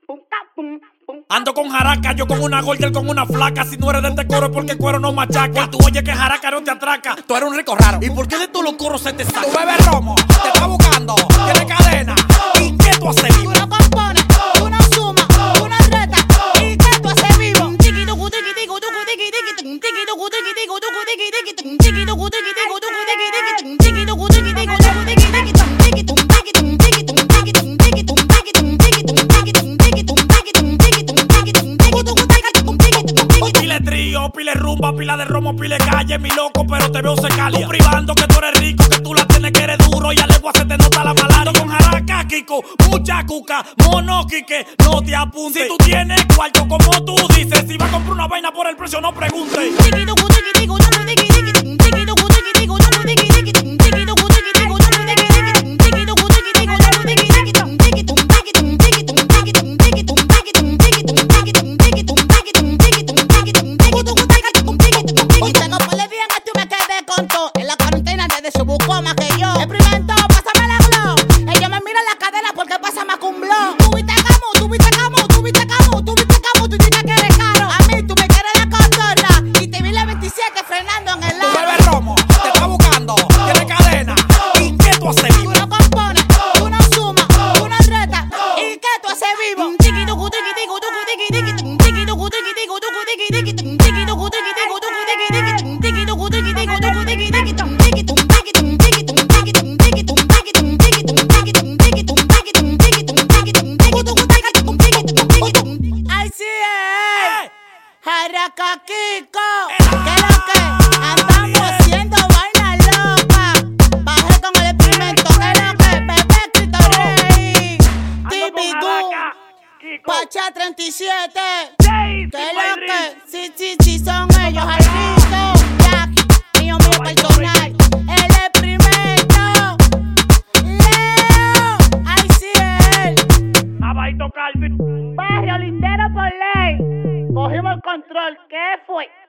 Ando con jaraca, yo con una gorda, él con una flaca. Si no eres de este coro es porque el cuero no machaca. Tú oyes que jaraca no te atraca. Tú eres un rico raro. ¿Y por qué de todos los coros se te saca? Tu bebes romo, te está buscando, tiene cadena. ¿Y qué tú haces vivo? Tú no compones, tú no sumas, tú no retas. ¿Y qué tú haces vivo? Pile trío, pile rumba, pila de romo, pile calle. Mi loco, pero te veo secalia. Tú privando que tú eres rico, que tú la tienes, que eres duro. Y a legua se te nota la malaria. Con jaraca, Kiko, mucha cuca, mono, Quique, no te apuntes. Si tú tienes cuarto como tú dices, si vas a comprar una vaina por el precio, no preguntes. En la cuarentena desde su buscó más que yo. Experimento, pásame la glow. Ellos me miran la cadera porque pasa más que un blog. Tú viste camo, tú viste camo, tú viste camo, tú viste camo, tú dices que eres caro. A mí tú me quieres la cotorra y te vi la 27 frenando en el lado. Tu bebes romo, te está buscando, tiene cadena. ¿Y qué tú haces vivo? Tú no compones, tú no sumas, tú no retas. ¿Y qué tú haces vivo? Jaraca Kiko, que lo que andamos haciendo vaina loca. Bajé con el experimento, que lo que bebé Cristo Rey, Tibigu, Pacha 37, que lo que sí son ellos, Jarrito, Jack, mío personal, el experimento, Leo, ahí sí él. Abaito Calvin. Barrio lindero por ley. Cogimos el control. ¿Qué fue?